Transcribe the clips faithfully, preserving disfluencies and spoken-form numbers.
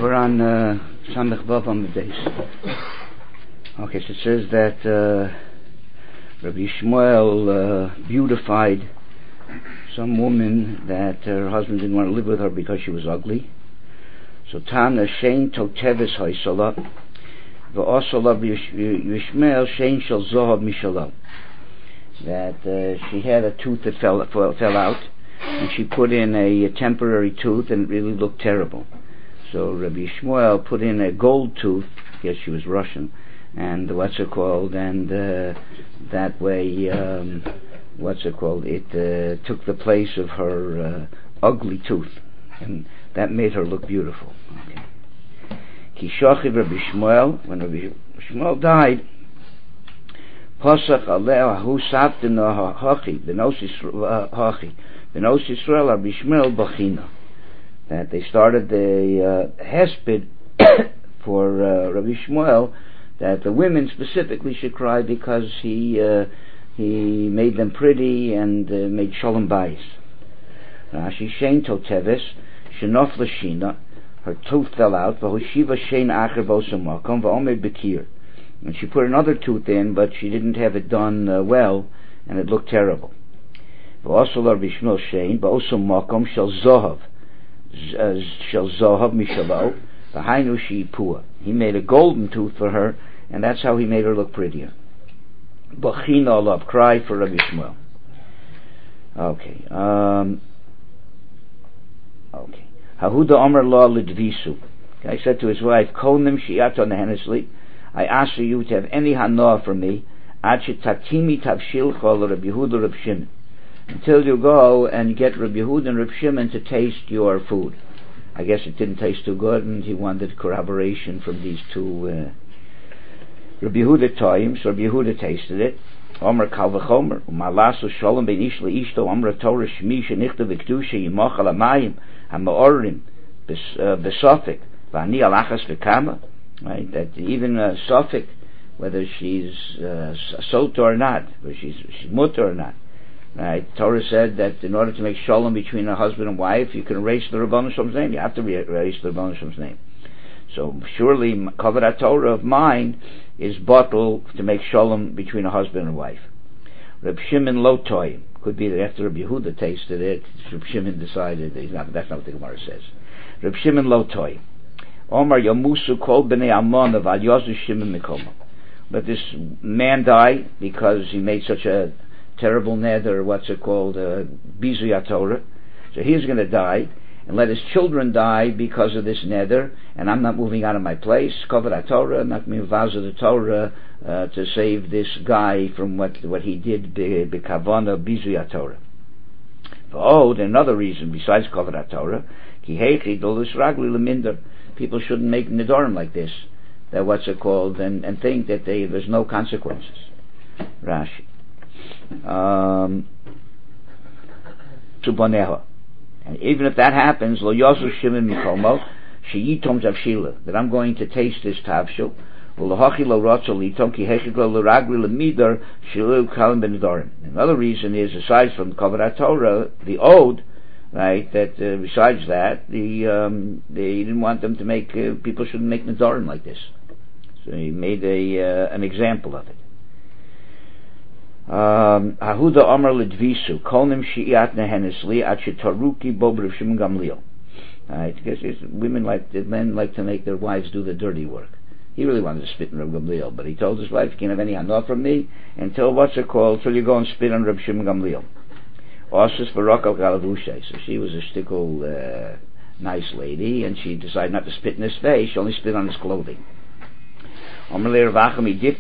We're on uh, Samech Vav on the base. Okay, so it says that uh, Rabbi Shmuel uh, beautified some woman that her husband didn't want to live with her because she was ugly. So Tana Shein Totevis Haisala V'Osala Yishmael Shein Shel Zohab Mishalah. That uh, she had a tooth that fell, fell fell out, and she put in a, a temporary tooth, and it really looked terrible. So Rabbi Shmuel put in a gold tooth. I guess she was Russian, and what's it called? And uh, that way, um, what's it called? It uh, took the place of her uh, ugly tooth, and that made her look beautiful. Okay. Kishachiv Rabbi Shmuel, when Rabbi Shmuel died, Pasach Aleh Hu Savtin Hachi Benos Hachi Benos Yisrael Rabbi Shmuel Bachina. That they started the uh, hesped for uh, Rabbi Shmuel, that the women specifically should cry because he uh, he made them pretty and uh, made shalom bayis. Rashi Shein Toteves Shenof Lashina, her tooth fell out. V'hoshiva Shein Acher Bosamakom V'omed Bekir, and she put another tooth in, but she didn't have it done uh, well, and it looked terrible. V'osol Rabbi Shmuel Shein Bosamakom Shel Zohav Shel Zohav Mishalo V'hainu Shi Pua. He made a golden tooth for her, and that's how he made her look prettier. Bachina Olav, cry for Rabbi Shmuel. Okay. Um, okay. Hahuda Omer La Lidvisu. I said to his wife, Konim Shiat on the Hennesli, I ask you to have any hanoah for me, Achi Tatimi Tavshil Chol Rabbi Yehuda Rabbi Shimon, until you go and get Rabbi Yehuda and Rabbi Shimon to taste your food. I guess it didn't taste too good, and he wanted corroboration from these two. Uh, Rabbi Yehuda times, so Rabbi Yehuda tasted it. Omer Kal V'chomer, Umalasu Shalom Ben Ish LeIshto, Omer Torah Shmi Shenichta V'Kedusha Yimach Al Hamayim HaMa'orim B'Sofik V'Ani Alachas V'Kama. Right, that even uh, Sofik, whether she's uh, sota or not, whether she's, she's mutter or not. Right, Torah said that in order to make shalom between a husband and wife, you can erase the Rabbanu Shalom's name. You have to erase the Rabbanu Shalom's name. So surely, Kavod Torah of mine is bottle to make shalom between a husband and wife. Reb Shimon Lotoi, could be that after Reb Yehuda tasted it, Reb Shimon decided that he's not, that's not what the Gemara says. Reb Shimon Lotoi, Omar Yamusu Kol Bnei Ammon of Al Yozu Shimon Mikomo. Let this man die because he made such a terrible neder, what's it called, uh, Bizu Torah. So he's going to die, and let his children die because of this neder, and I'm not moving out of my place, Kavod Torah, not Milvaza the Torah, uh, to save this guy from what what he did, B'Kavana Bizu Torah. Oh, another reason besides Kavod Torah, Ki Heichi Dolus Ragli Leminder. People shouldn't make nedarim like this, that what's it called, and, and think that they, there's no consequences. Rashi. Um, and even if that happens, lo yosu shimon mikomo sheyitom tavshila, that I'm going to taste this tavshil, ulohachi lo rotzo litom ki hechik lo l'ragri l'midar shilu kalim benedarim. Another reason is, aside from Kavod Torah, the ode, right, that uh, besides that, the um, they didn't want them to make uh, people shouldn't make nedarim like this, so he made a uh, an example of it. Ahuda Amar Lidvisu Konim Shi'at Nehenesli At Shetaruki Bob Rav Shimon Gamliel. Right, because women like the men like to make their wives do the dirty work. He really wanted to spit on Rav Gamliel, but he told his wife, "You can't have any hanoah from me until what's it called? Till you go and spit on Rav Shimon Gamliel." Osus Barakal Galavushe. So she was a stickle uh, nice lady, and she decided not to spit in his face. She only spit on his clothing. That's not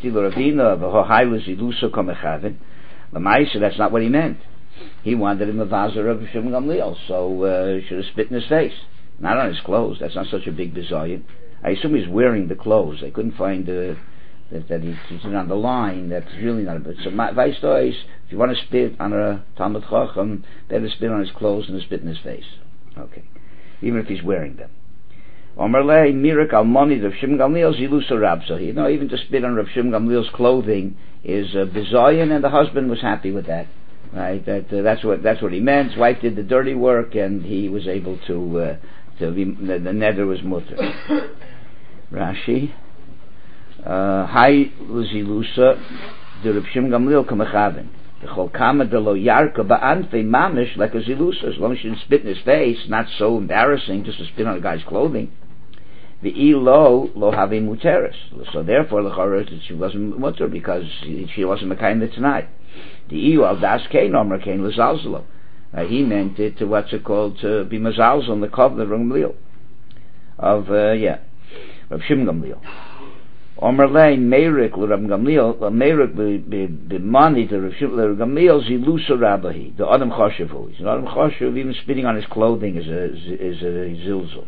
what he meant. He wanted him a vazer of Shimon Gamliel, so uh, should have spit in his face, not on his clothes. That's not such a big bizayon. I assume he's wearing the clothes. They couldn't find uh, that, that he's, he's on the line. That's really not a bit. So, vice versa, if you want to spit on a Talmud Chacham, better spit on his clothes than spit in his face. Okay, even if he's wearing them. Omerlei Mirak Almoni of Shimon Gamliel Zilusa Rabsa. You know, even to spit on Rav Shimon Gamliel's clothing is a bizayon, and the husband was happy with that. Right? That uh, that's what that's what he meant. His wife did the dirty work, and he was able to uh, to be the, the neder was mutter. Rashi, Hai Luzilusa, the Reb Shimon Gamliel Kamachaven. The Chol Kama de Lo Yarka Ba'anfe Mamish like a Zilusa. As long as she didn't spit in his face, not so embarrassing, just to spit on a guy's clothing. The Ilo Lo Havi Muteris. So therefore, the Chorah she wasn't mutter because she, she wasn't Mekayim the tonight. The Iu al Das Kain Omer Kain Lazalzalo. He meant it to what's it called to be Mazalz on the Kov the Gamliel of uh, yeah, Reb Shimon Gamliel. Omer Lei Meirik Reb Gamliel Meirik be be money to Reb Shimon Gamliel Zilusa Rabbahi the Adam Choshevu. He's an Adam Choshev. Even spitting on his clothing is a is a zilzul.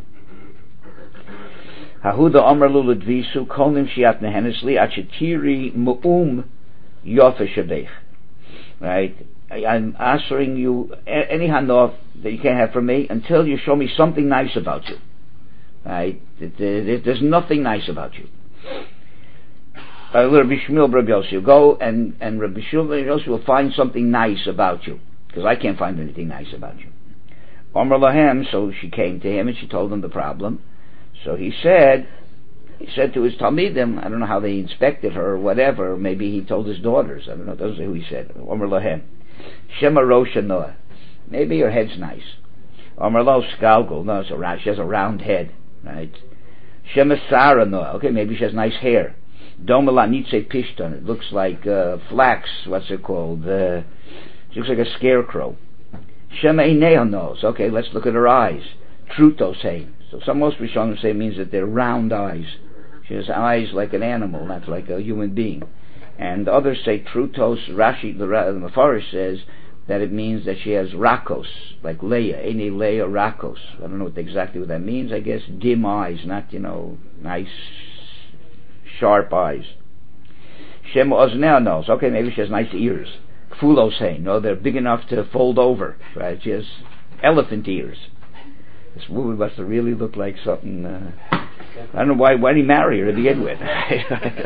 Hahuda Omer Lu Ledvisu Kolim Shiat Nehenesli Achetiri Mu'um Yofe Shabech. Right, I, I'm answering you any hanof that you can't have from me until you show me something nice about you. Right, there's nothing nice about you. Uh, Rabbi Shmuel Rabbi Yossi, go and and Rabbi Shmuel Rabbi Yossi will find something nice about you because I can't find anything nice about you. Omer Lahem, so she came to him and she told him the problem. So he said. He said to his Talmidim, I don't know how they inspected her or whatever, maybe he told his daughters, I don't know, doesn't say who he said. Omer Lahem. Shema Rosha Noah. Maybe your head's nice. Omer Lo Skalgul. No, it's a round, she has a round head. Right? Shema Sarah Noah. Okay, maybe she has nice hair. Doma La Nitze Pishton. It looks like uh, flax, what's it called? Uh, she looks like a scarecrow. Shema Ineo Nose. Okay, let's look at her eyes. Trutos Hein. So some most Rishonim say it means that they're round eyes. She has eyes like an animal, not like a human being. And others say trutos. Rashi, the, the Mefarish says that it means that she has rakos, like Leah, Ene Leah rakos. I don't know what exactly what that means. I guess dim eyes, not, you know, nice, sharp eyes. Shem Oznea knows. Okay, maybe she has nice ears. Kfulos Hein. No, they're big enough to fold over. Right? She has elephant ears. This woman must have really looked like something. Uh, I don't know why. Why did he marry her to begin with? Okay.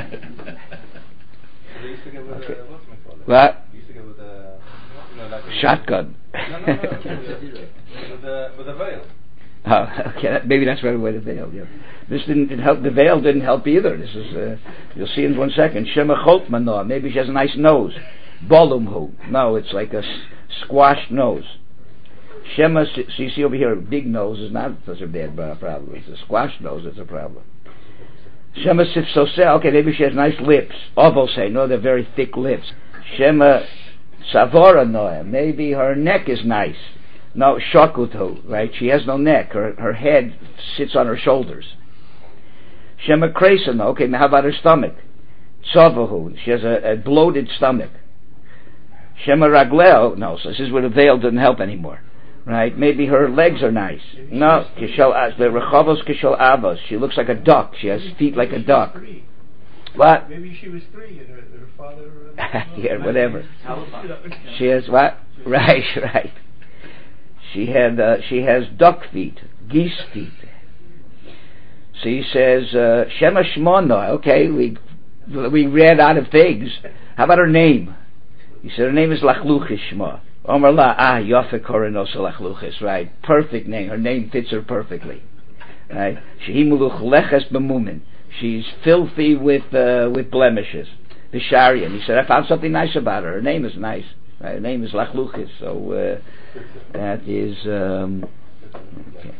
What? Shotgun. No, no, no. With a with a veil. Oh, okay. That, maybe that's right away the veil. Yeah. This didn't, didn't help. The veil didn't help either. This is. Uh, you'll see in one second. Shema Choltman. No, maybe she has a nice nose. Bolumhu. No, it's like a s- squashed nose. Shema, so you see over here, a big nose is not such a bad problem. It's a squash nose that's a problem. Shema Sifsoseh, okay, maybe she has nice lips. Ovoseh, no, they're very thick lips. Shema Savora Noah, maybe her neck is nice. No, Shakuto, right? She has no neck. Her her head sits on her shoulders. Shema Kresa, no, okay, now how about her stomach? Tzovahu, she has a, a bloated stomach. Shema Ragleo, no, so this is where the veil doesn't help anymore. Right? Maybe her legs are nice. No, kishal the rechavos kishal avos. She looks like a duck. She has feet like a duck. What? Maybe she was three and her, her father. Uh, yeah, whatever. She has what? Right, right. She had. Uh, she has duck feet, geese feet. So he says uh, Shema Shmona. Okay, we we read out of things. How about her name? He said her name is Lachluchis Shma. Omer la, ah, Yofe Koronos Lachluchis, right? Perfect name. Her name fits her perfectly. Right? Shehi Muluch Leches B'mumin. She's filthy with uh, with blemishes. Bisharian. He said, I found something nice about her. Her name is nice. Right? Her name is Lachluchis. So uh, that is um, okay.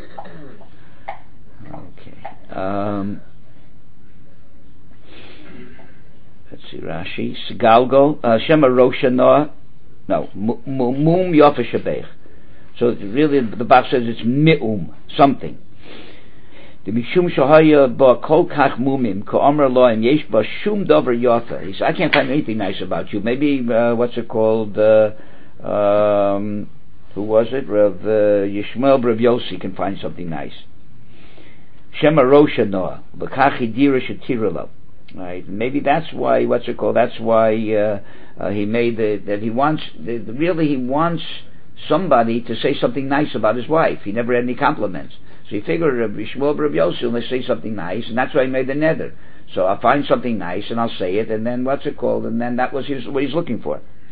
Okay. Um, let's see. Rashi Sigalgo uh, Shema Rosha Noah. No, Mum Yofe Shabech. So really, the Bach says it's mi'um, something. The Mishum Shahaya Ba Kol Kach Mumim Ko Amr Loim Yesh Ba Shum Dover Yofe. He said, I can't find anything nice about you. Maybe uh, what's it called? Uh, um, who was it? Rav uh, Yishmael Rav Yossi can find something nice. Shema Rosha Noah B'Kach Hidira Shetiralo. Right? Maybe that's why. What's it called? That's why. Uh, Uh, he made the, that he wants the, the, really he wants somebody to say something nice about his wife. He never had any compliments, so he figured Rabbi Shmuel Rabbi Yossi, let's say something nice, and that's why he made the neder. So I'll find something nice and I'll say it, and then what's it called? And then that was his, what he's looking for.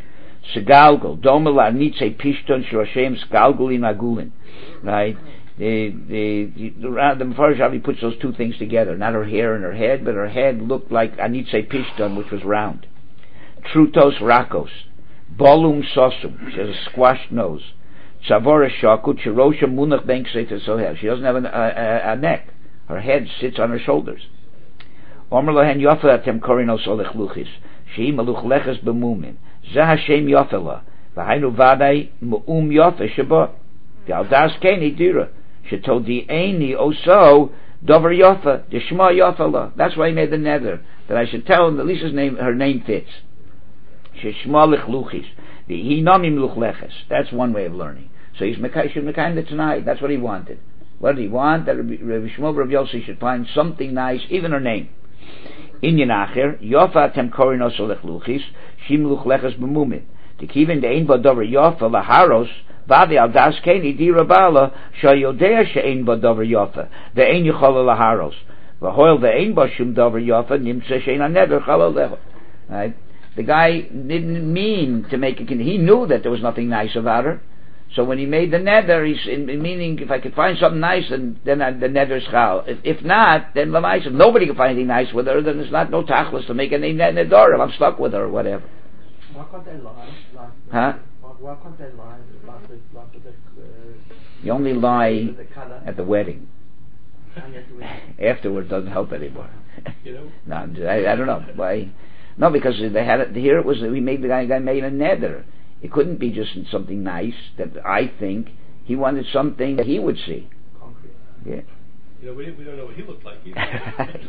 Segalgul, Domela Nitze Pishton Shiroshem Sgalgulin Agulin. Right? The the the, the Mepharsh Avi puts those two things together. Not her hair and her head, but her head looked like Anitze Pishton, which was round. Trutos Rakos, Bolum Sosum. She has a squashed nose. Tzavora Shakut Shirosha Munach Benkset Sohel. She doesn't have an, a, a, a neck. Her head sits on her shoulders. Omer Lohen Yofa Atem Korinos Olech Luchis. She Maluch Leches Bemumin. Zeh Hashem Yofela. V'hainu Vadai Mu'um Yofa Shabbat. The Aldas Keni Dira. Shetodi Eini Oso Dover Yofa. The Shema Yofela. That's why he made the nether. That I should tell him that Lisa's name, her name fits. Sheshma Lech Luchis. The Hinamim Luch Leches. That's one way of learning. So he's Mekai should Mekai the tonight. That's what he wanted. What did he want? That Rabbi Shmuel Rabbi Yossi should find something nice, even her name. Inyan Acher, Yofa Tem Korinos Olech Luchis, Shim Luch Leches B'mumin. To kivin the Ein Badover Yofa Laharos, Vadi Al Das Keni Di Rabala, Shayodea She'ein Badover Yofa, the Ein Yochola Laharos. V'hoil the Ein Bashum Dover Yofa, Nimtze She'ein Aneder Chalal Lecho. Right? The guy didn't mean to make a, he knew that there was nothing nice about her. So when he made the nether, he's in, in meaning if I could find something nice, then then I, the nether's chal. If, if not, then Lamais, if nobody can find anything nice with her, then there's not no tachlis to make any nedor. If I'm stuck with her or whatever. Why can't they lie? Like, huh? Why, why can't they lie? Like the, like the, uh, you only lie the at the wedding. Afterward doesn't help anymore. You know? No, I, I don't know why. No, because they had it. Here it was. We made the guy. guy made a nether. It couldn't be just something nice that I think. He wanted something that he would see. Concrete. Yeah. You know, we, we don't know what he looked like either.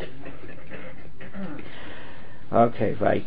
Okay, right.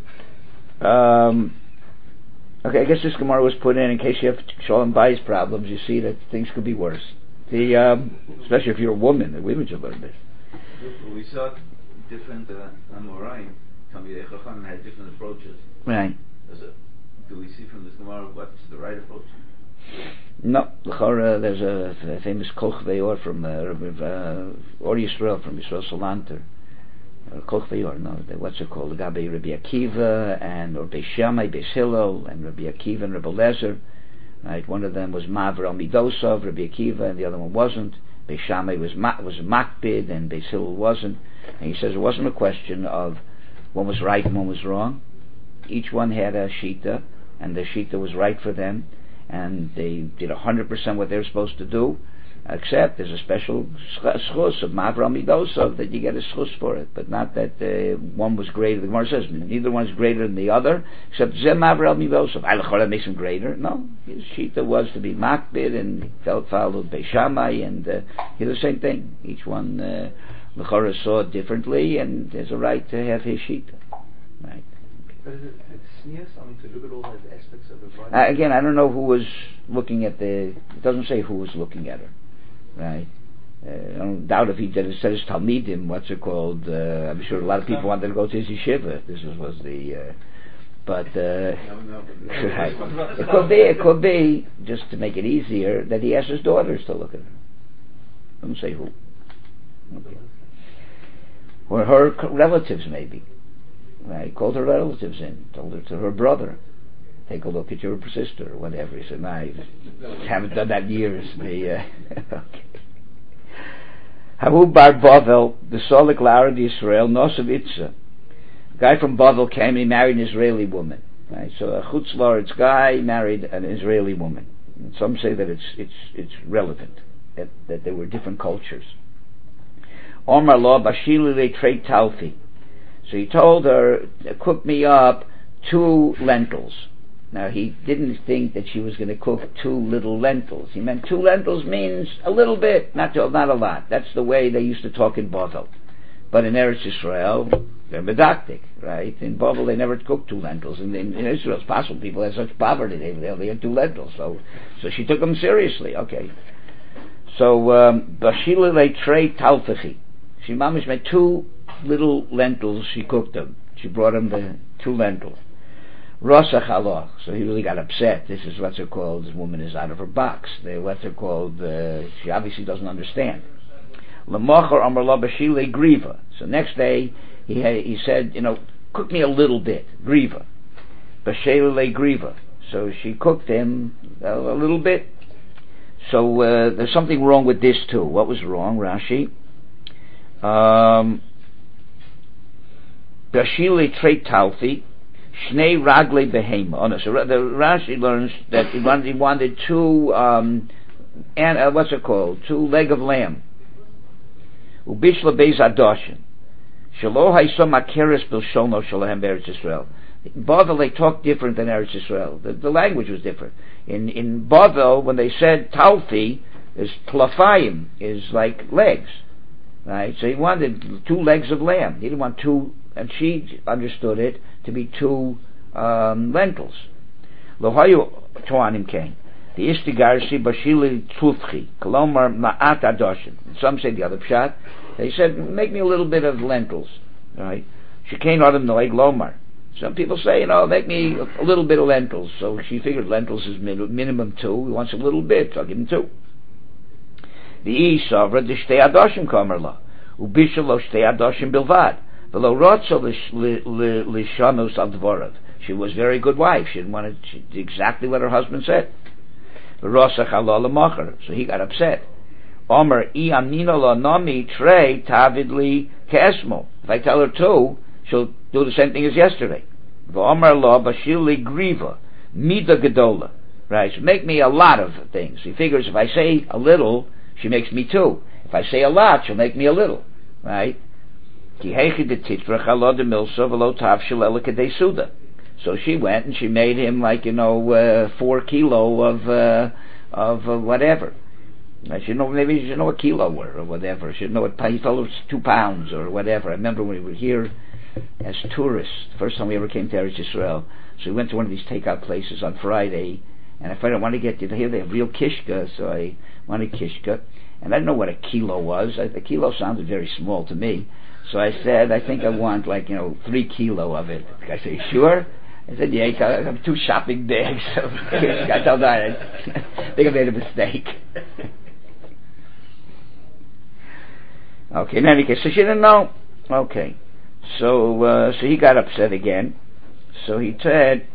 Um, okay, I guess this Gemara was put in in case you have Shalom Bayis problems. You see that things could be worse. The um, especially if you're a woman, the women should learn this. We saw different uh, Amoraim. Talmidei Chacham had different approaches. Right. A, do we see from this Gemara what's the right approach? No, uh, there's a, a famous Koch Veyor from uh, uh, Or Yisrael, from Yisrael Salanter. Uh, Koch Veyor, no, the, what's it called? The Gabi Rabbi Akiva and or Beis Shammai, Beis Hillel, and Rabbi Akiva and Rabbi Lezer. Right, one of them was Maver al Midosov, Rabbi Akiva, and the other one wasn't. Beis Shammai was ma- was Makbid, and Beis Hillel wasn't. And he says it wasn't a question of one was right and one was wrong. Each one had a shita, and the shita was right for them, and they did a hundred percent what they were supposed to do. Except there's a special schus of Mavra Midosov that you get a schus for it, but not that uh, one was greater. The Gemara says neither one is greater than the other, except Zeh Mavra Midosov. Al makes him greater. No, his shita was to be makbid, and he felt followed Beis Shammai, and uh, he did the same thing. Each one uh, L'chora saw it differently, and there's a right to have his shita. Right. But is it sneers? I mean, to look at all those aspects of the uh, again, I don't know who was looking at the. It doesn't say who was looking at her, right? Uh, I don't doubt if he did it. Says Talmidim. What's it called? Uh, I'm sure a lot of people wanted to go to his yeshiva. This was, was the. Uh, but uh, right. It could be. It could be just to make it easier that he asked his daughters to look at her. Doesn't say who. Okay. Or her relatives, maybe. Right, called her relatives in, told her to her brother, take a look at your sister or whatever. He said, "No, I haven't done that in years." They, uh, okay. Havu Bar Bavel, the Solik Lara de Israel, Nosav Itza. A guy from Bavel came and he married an Israeli woman. Right, so a Chutz La'aretz guy married an Israeli woman. And some say that it's it's it's relevant that that there were different cultures. Omar Lo Bashili Le Trei Talfi. So he told her, cook me up two lentils. Now he didn't think that she was going to cook two little lentils. He meant two lentils means a little bit, not to, not a lot. That's the way they used to talk in Bavel. But in Eretz Yisrael, they're medactic, right? In Bavel they never cooked two lentils. In, in, in Israel it's possible people had such poverty, they, they only had two lentils. So so she took them seriously, okay. So, Bashila le trei talfichi. She mamish made two little lentils, she cooked them. She brought him the two lentils. Rosach haloch. So he really got upset. This is what's it called. This woman is out of her box. They, what's it called? Uh, she obviously doesn't understand. L'mocher amar la bashile griva. So next day he had, he said, you know, cook me a little bit, griva. b'shelei griva. So she cooked him a, a little bit. So uh, there's something wrong with this too. What was wrong, Rashi? Um, b'shelei trei talfi, shnei raglei behema. Oh no, so the Rashi learns that he wanted, he wanted two, um, and uh, what's it called? Two leg of lamb. Ubishla beis adoshin. Shelo haisa makeres bilshono shalahem be'eretz Yisrael. In Bavel they talked different than Eretz Yisrael. The, the language was different. In in Bavel, when they said talfi, is tlafayim, is like legs, right? So he wanted two legs of lamb. He didn't want two, and she understood it to be two um, lentils. Lohayu toanim came. The istigarsi bashili tlufchi kolomar ma'at adoshin. Some say the other pshat. They said, make me a little bit of lentils, right? Shekain adam noeg lomar. Some people say, you know, make me a little bit of lentils. So she figured lentils is min- minimum two. He wants a little bit, so I'll give him two. The Isavra de shtei adoshim kamerla, ubishalo shtei adoshim bilvad, v'lo rotzo lishanus al dvorav. She was a very good wife. She didn't want to, she did exactly what her husband said. V'rosach Allah l'macher. So he got upset. Omer I amnina lo nami trei tavidli kesmo. If I tell her two, she'll do the same thing as yesterday. V'omer lo bashili griva mida gedola. Right? So make me a lot of things. He figures if I say a little, she makes me two. If I say a lot, she'll make me a little. Right? Ki hechi de titrach alo de milsa v'lo tav shilele kedei suda. So she went and she made him like, you know, uh, four kilo of uh, of uh, whatever. I should know, maybe she should know what kilo were or whatever. She should know what, he told her it was two pounds or whatever. I remember when we were here as tourists, the first time we ever came to Eretz Yisrael. So we went to one of these takeout places on Friday, and I said, I want to get you to here, they have real kishka, so I wanted kishka. And I didn't know what a kilo was. I, a kilo sounded very small to me. So I said, I think I want like, you know, three kilo of it. I said, sure? I said, yeah, I have two shopping bags of kishka. I told her, I think I made a mistake. Okay, in any case, so she didn't know. Okay, so uh, so he got upset again. So he said,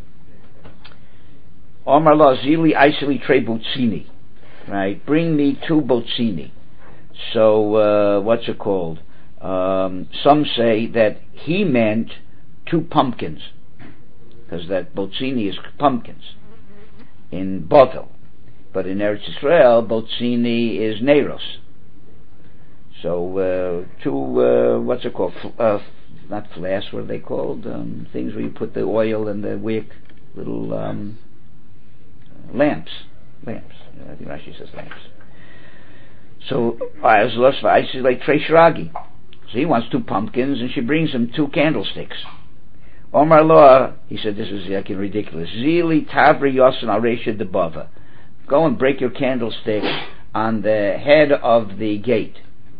Omar la zili aisili tre botzini, right? Bring me two botzini. So uh, what's it called? Um, some say that he meant two pumpkins, because that botzini is pumpkins in Botel, but in Eretz Yisrael, botzini is neros. So, uh, two, uh, what's it called? F- uh, not flasks, what are they called? Um, things where you put the oil and the wick, little um, lamps. Lamps. I think Rashi says lamps. So, I see like Trei Shragi. So he wants two pumpkins, and she brings him two candlesticks. Omar Loa, he said, this is like ridiculous. Zili Tavri Yosan Aresha Debava. Go and break your candlestick on the head of the gate.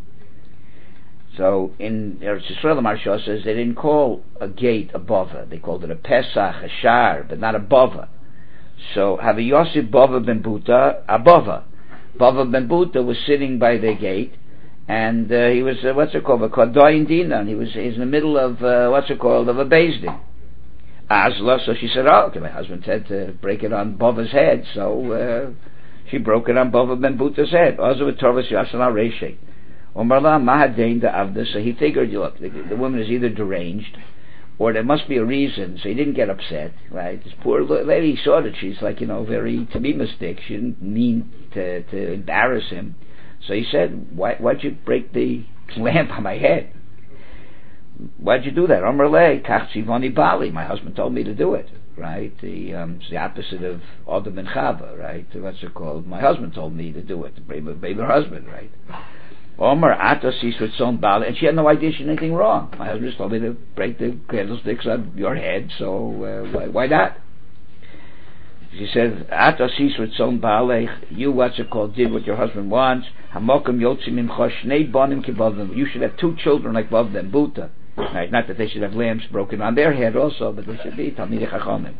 So in Eretz Yisrael, the Maharsha says they didn't call a gate a bava; they called it a pesach, a shar, but not a bava. So Havi Yosef Bava ben Buta, a bava. Bava ben Buta was sitting by the gate, and uh, he was uh, what's it called? A kodoyin dinan. He was he's in the middle of uh, what's it called? Of a beis din. Azla. So she said, "Oh, okay." My husband said to break it on Bava's head, so uh, she broke it on Bava ben Buta's head. Azu v'torvas yasan al reishei. So he figured, look, the, the woman is either deranged or there must be a reason, so he didn't get upset, right? This poor lady saw that she's like, you know, very tamimistic. She didn't mean to, to embarrass him. So he said, Why, why'd you break the lamp on my head? Why'd you do that? Amrle, kach bali. My husband told me to do it, right? The, um, it's the opposite of Adam and Chava, right? What's it called? My husband told me to do it, to blame her husband, right? Omer Atasis with son Bali, and she had no idea she did anything wrong. My husband just told me to break the candlesticks on your head, so uh, why, why not? She said, Atasis with son Bali, you what's it called, did what your husband wants. Hamokam Yotzim Imcha Shnei Bonim Kibavim. You should have two children like Bav and Buta. Right? Not that they should have lamps broken on their head also, but they should be Talmidei Chachamim.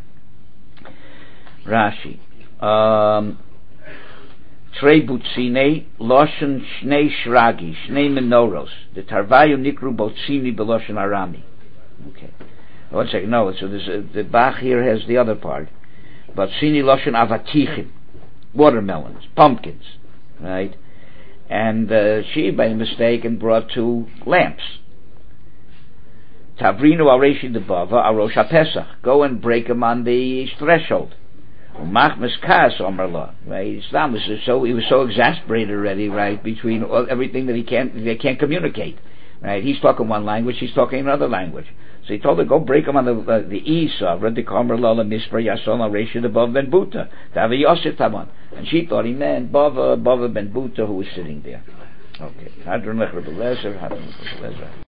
Rashi. Um, Trei butzine loshen shnei shragi shnei menoros. The tarvayu nikru butzini beloshen arami. Okay. One second, no, so there's a, the Bach here has the other part. But Sini Loshen Avatichim, watermelons, pumpkins, right? And uh, she, by mistake, brought two lamps. Tavrinu Areshi de Bava, Arosh HaPesach. Go and break them on the threshold. Machmas Kas Omerla, right? Islam was so he was so exasperated already, right? Between all, everything that he can't they can't communicate, right? He's talking one language, he's talking another language. So he told her, go break them on the uh, the Isa, read the Omerla la Mispar Yason Areshi de Bava ben Buta, Tavi Yosef Taman, and she thought he meant Bava Bava ben Buta who was sitting there. Okay.